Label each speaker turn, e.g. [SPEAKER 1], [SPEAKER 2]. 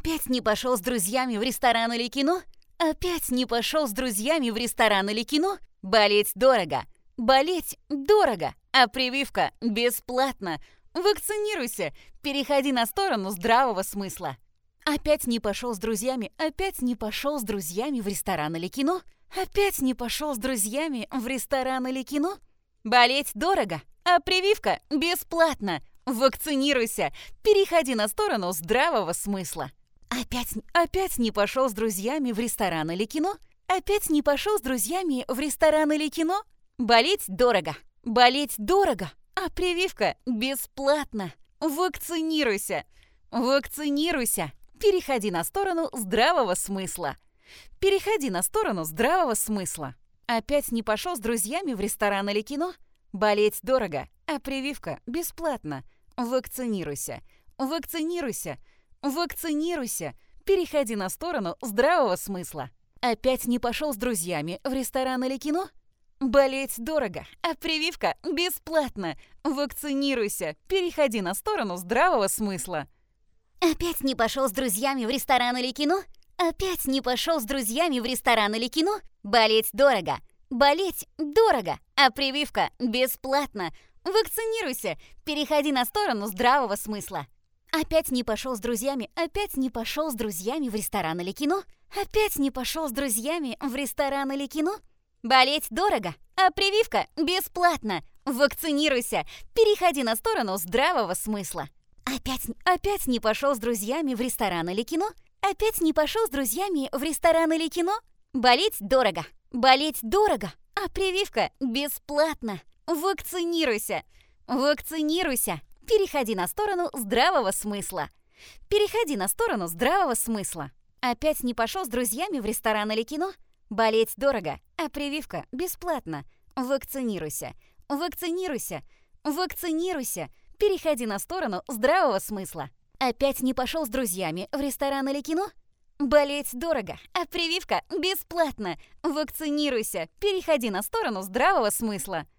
[SPEAKER 1] Опять не пошел с друзьями в ресторан или кино? Опять не пошел с друзьями в ресторан или кино? Болеть дорого. Болеть дорого. А прививка бесплатно. Вакцинируйся. Переходи на сторону здравого смысла. Опять не пошел с друзьями. Опять не пошел с друзьями в ресторан или кино? Опять не пошел с друзьями в ресторан или кино? Болеть дорого. А прививка бесплатно. Вакцинируйся. Переходи на сторону здравого смысла. Опять не пошел с друзьями в ресторан или кино? Опять не пошел с друзьями в ресторан или кино? Болеть дорого. Болеть дорого. А прививка бесплатно. Вакцинируйся. Вакцинируйся. Переходи на сторону здравого смысла. Переходи на сторону здравого смысла. Опять не пошел с друзьями в ресторан или кино? Болеть дорого. А прививка бесплатно. Вакцинируйся. Вакцинируйся. Вакцинируйся. Переходи на сторону здравого смысла. Опять не пошел с друзьями в ресторан или кино? Болеть дорого, а прививка бесплатно. Вакцинируйся. Переходи на сторону здравого смысла. Опять не пошел с друзьями в ресторан или кино? Опять не пошел с друзьями в ресторан или кино? Болеть дорого. Болеть дорого, а прививка бесплатно. Вакцинируйся. Переходи на сторону здравого смысла. Опять не пошел с друзьями в ресторан или кино? Опять не пошел с друзьями в ресторан или кино? Болеть дорого, а прививка бесплатно. Вакцинируйся. Переходи на сторону здравого смысла. Опять не пошел с друзьями в ресторан или кино? Опять не пошел с друзьями в ресторан или кино? Болеть дорого. Болеть дорого, а прививка бесплатно. Вакцинируйся. Вакцинируйся. Переходи на сторону здравого смысла. Переходи на сторону здравого смысла. Опять не пошел с друзьями в ресторан или кино? Болеть дорого, а прививка бесплатно. Вакцинируйся. Вакцинируйся. Вакцинируйся. Переходи на сторону здравого смысла. Опять не пошел с друзьями в ресторан или кино? Болеть дорого, а прививка бесплатно. Вакцинируйся. Переходи на сторону здравого смысла.